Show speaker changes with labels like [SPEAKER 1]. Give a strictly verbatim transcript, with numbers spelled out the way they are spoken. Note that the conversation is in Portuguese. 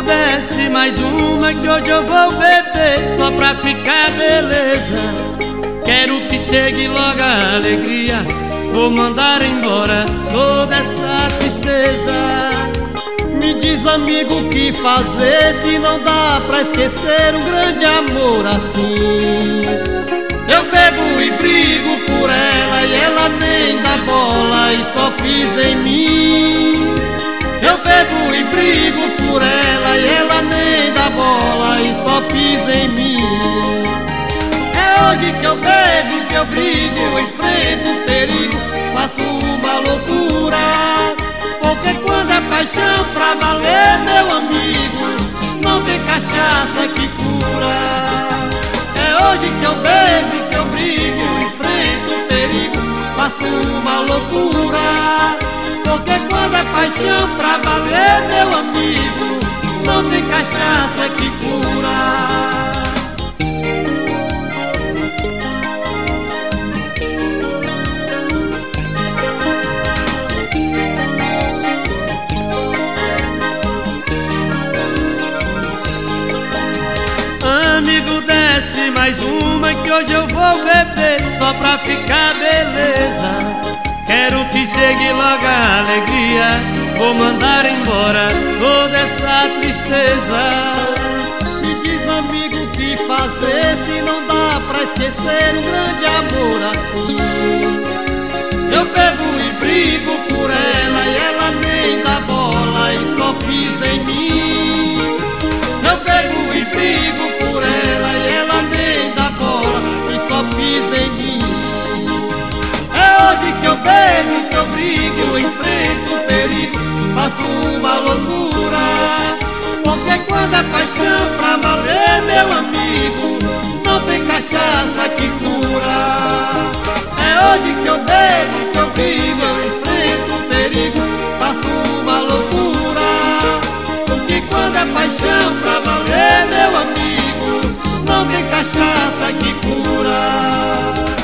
[SPEAKER 1] desce mais uma que hoje eu vou beber só pra ficar beleza. Quero que chegue logo a alegria, vou mandar embora toda essa tristeza.
[SPEAKER 2] Me diz, amigo, o que fazer se não dá pra esquecer um grande amor assim?
[SPEAKER 1] Eu bebo e brigo por ela e ela nem dá bola e só pisa em mim. Eu bebo e brigo por ela e ela nem dá bola e só pisa em mim. É hoje que eu bebo, que eu brigo, eu enfrento o perigo, faço uma loucura. Porque quando é paixão pra valer, meu amigo, não tem cachaça que cura. É hoje que eu bebo, que eu brigo, enfrento o perigo, faço uma loucura. Porque quando é paixão pra valer, meu amigo, não tem cachaça que cura. Amigo, desce mais uma que hoje eu vou beber só pra ficar beleza. Quero que chegue logo a alegria, vou mandar embora toda essa tristeza.
[SPEAKER 2] Me diz, amigo, o que fazer se não dá pra esquecer um grande amor assim?
[SPEAKER 1] Eu bebo e brigo por ela e ela nem dá bola e só pisa em mim. Eu bebo e brigo por ela e ela nem dá bola e só pisa em mim. É hoje que eu bebo, que eu brigo, eu enfrento o perigo, faço uma loucura. Porque quando é paixão pra valer, meu amigo, não tem cachaça que cura. É hoje que eu bebo, que eu brigo, eu enfrento o perigo, faço uma loucura. Porque quando é paixão pra valer, meu amigo, não tem cachaça que cura.